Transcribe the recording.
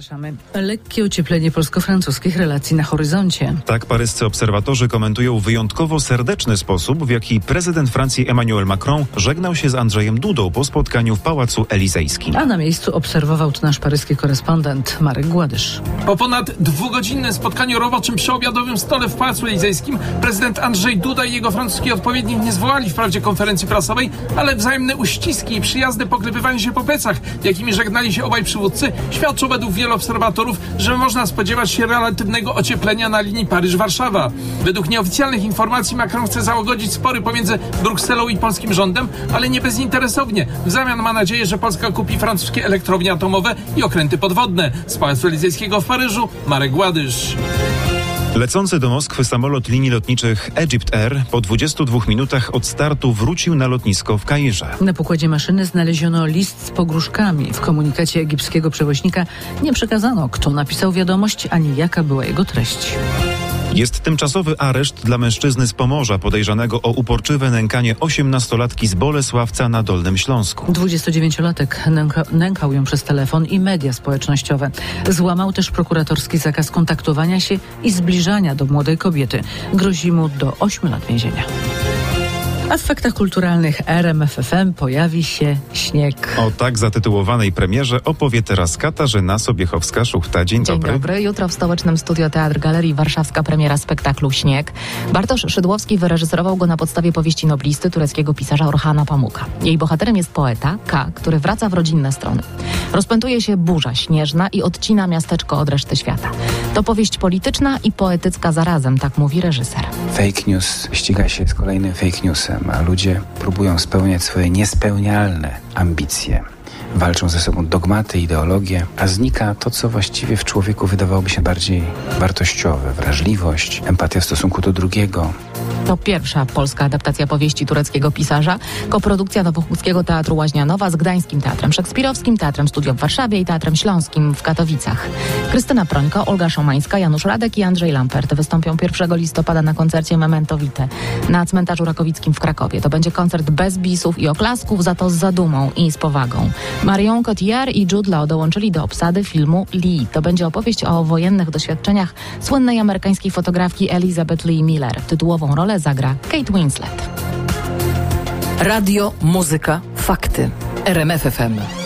Zapraszamy. Lekkie ocieplenie polsko-francuskich relacji na horyzoncie. Tak paryscy obserwatorzy komentują wyjątkowo serdeczny sposób, w jaki prezydent Francji Emmanuel Macron żegnał się z Andrzejem Dudą po spotkaniu w Pałacu Elizejskim. A na miejscu obserwował to nasz paryski korespondent Marek Gładysz. Po ponad dwugodzinnym spotkaniu roboczym przy obiadowym stole w Pałacu Elizejskim prezydent Andrzej Duda i jego francuski odpowiednik nie zwołali wprawdzie konferencji prasowej, ale wzajemne uściski i przyjazne poklepywanie się po plecach, jakimi żegnali się obaj przywódcy, świadczą według wielu obserwatorów, że można spodziewać się relatywnego ocieplenia na linii Paryż-Warszawa. Według nieoficjalnych informacji Macron chce załagodzić spory pomiędzy Brukselą i polskim rządem, ale nie bezinteresownie. W zamian ma nadzieję, że Polska kupi francuskie elektrownie atomowe i okręty podwodne. Z Pałacu Elizejskiego w Paryżu Marek Gładysz. Lecący do Moskwy samolot linii lotniczych Egypt Air po 22 minutach od startu wrócił na lotnisko w Kairze. Na pokładzie maszyny znaleziono list z pogróżkami. W komunikacie egipskiego przewoźnika nie przekazano, kto napisał wiadomość, ani jaka była jego treść. Jest tymczasowy areszt dla mężczyzny z Pomorza podejrzanego o uporczywe nękanie 18-latki z Bolesławca na Dolnym Śląsku. 29-latek nękał ją przez telefon i media społecznościowe. Złamał też prokuratorski zakaz kontaktowania się i zbliżania do młodej kobiety. Grozi mu do 8 lat więzienia. A w faktach kulturalnych RMF FM pojawi się śnieg. O tak zatytułowanej premierze opowie teraz Katarzyna Sobiechowska-Szuchta. Dzień dobry. Dzień dobry. Jutro w Stołecznym Studio Teatr Galerii warszawska premiera spektaklu Śnieg. Bartosz Szydłowski wyreżyserował go na podstawie powieści noblisty tureckiego pisarza Orhana Pamuka. Jej bohaterem jest poeta K., który wraca w rodzinne strony. Rozpętuje się burza śnieżna i odcina miasteczko od reszty świata. To powieść polityczna i poetycka zarazem, tak mówi reżyser. Fake news ściga się z kolejnym fake newsem, a ludzie próbują spełniać swoje niespełnialne ambicje. Walczą ze sobą dogmaty, ideologie, a znika to, co właściwie w człowieku wydawałoby się bardziej wartościowe. Wrażliwość, empatia w stosunku do drugiego. To pierwsza polska adaptacja powieści tureckiego pisarza. Koprodukcja Nowochódzkiego Teatru Łaźnianowa z Gdańskim Teatrem Szekspirowskim, Teatrem Studio w Warszawie i Teatrem Śląskim w Katowicach. Krystyna Prońko, Olga Szomańska, Janusz Radek i Andrzej Lampert wystąpią 1 listopada na koncercie Memento Vitae na cmentarzu Rakowickim w Krakowie. To będzie koncert bez bisów i oklasków, za to z zadumą i z powagą. Marion Cotillard i Jude Law dołączyli do obsady filmu Lee. To będzie opowieść o wojennych doświadczeniach słynnej amerykańskiej fotografki Elizabeth Lee Miller. Tytułową rolę zagra Kate Winslet. Radio, muzyka, fakty. RMF FM.